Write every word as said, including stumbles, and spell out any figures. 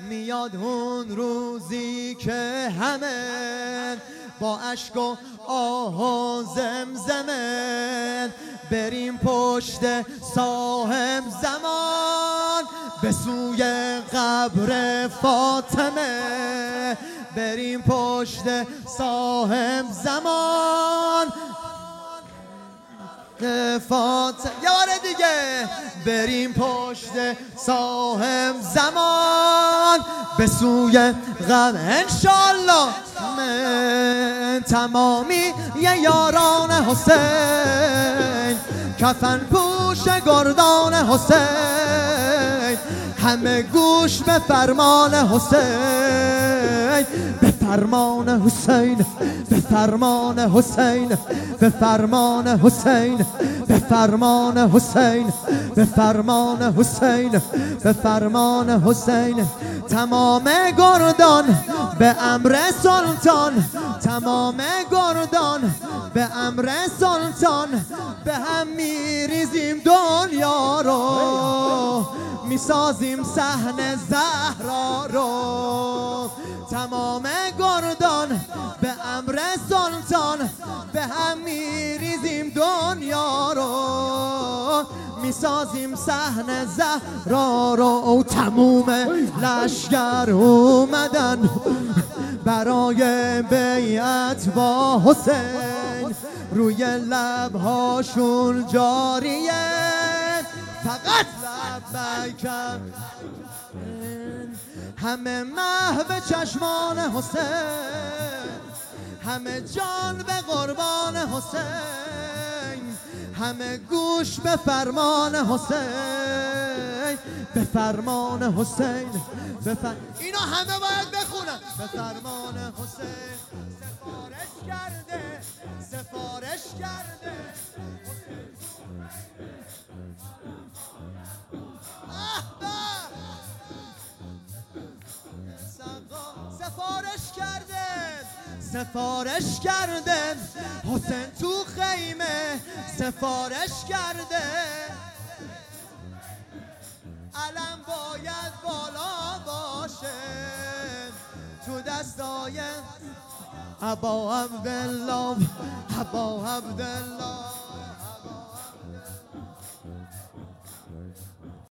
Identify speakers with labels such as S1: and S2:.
S1: میاد اون روزی که همه با اشک و آه و زمزمه بریم پشت صاحب زمان به سوی قبر فاطمه. بریم پشت صاحب زمان فاطمه. یه بار دیگه بریم پشت صاحب زمان به سوی غم انشالله. تمامی یه یاران حسین کفن پوش گردان حسین همه گوش به فرمان حسین به فرمان حسین به فرمان حسین به فرمان حسین به فرمان حسین به فرمان حسین به فرمان حسین. تمام گردان به امر سلطان تمام گردان به امر سلطان به هم میریزیم دنیا رو میسازیم صحن زهرا رو. تمام گردان به امر سلطان به هم میریزیم دنیا رو میسازیم صحن زهرا رو. تموم لشکر اومدن برای بیعت با حسین روی لبهاشون جاریه فقط لبیکم. همه محو چشمان حسین همه جان به قربان حسین همه گوش به فرمان حسین به فرمان حسین به فر... اینا همه باید بخونن به فرمان حسین. سفارش کرده سفارش کرده سفارش کردن سفارش کردن حسین تو خیمه سفارش کرده علم باید بالا باشه تو دستای ابا عبدالله ابا عبدالله.